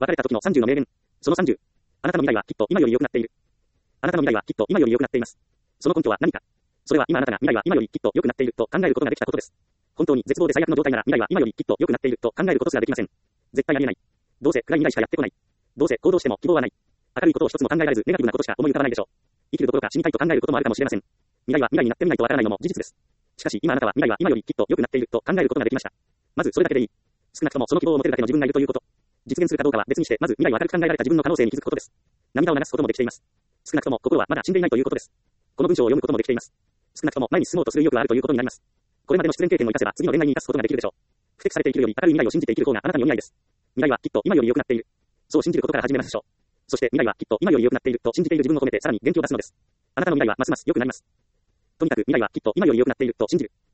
別れた時の30の名言。その30。あなたの未来はきっと今より良くなっている。あなたの未来はきっと今より良くなっています。その根拠は何か。それは今あなたが未来は今よりきっと良くなっていると考えることができたことです。本当に絶望で最悪の状態なら未来は今よりきっと良くなっていると考えることすらできません。絶対ありえない。どうせ暗い未来しかやってこない。どうせ行動しても希望はない。明るいことを一つも考えられずネガティブなことしか思い浮かばないでしょう。生きるどころか死にたいと考えることもあるかもしれません。未来は未来になってみないとわからないのも事実です。しかし今あなたは未来は今よりきっと良くなっていると考えることができました。まずそれだけでいい。少なくともその希望を持てるだけの自分がいるということ。実現するかどうかは別にして、まず未来を明るく考えられた自分の可能性に気づくことです。涙を流すこともできています。少なくとも心はまだ死んでいないということです。この文章を読むこともできています。少なくとも前に進もうとする意欲があるということになります。これまでの失恋経験を生かせば次の恋愛に生かすことができるでしょう。不適されて生きるより明るい未来を信じて生きる方があなたにお似合いです。未来はきっと今より良くなっている。そう信じることから始めましょう。そして未来はきっと今より良くなっていると信じている自分を褒めてさらに元気を出すのです。あなたの未来はますます良くなります。とにかく未来はきっと今より良くなっていると信じる。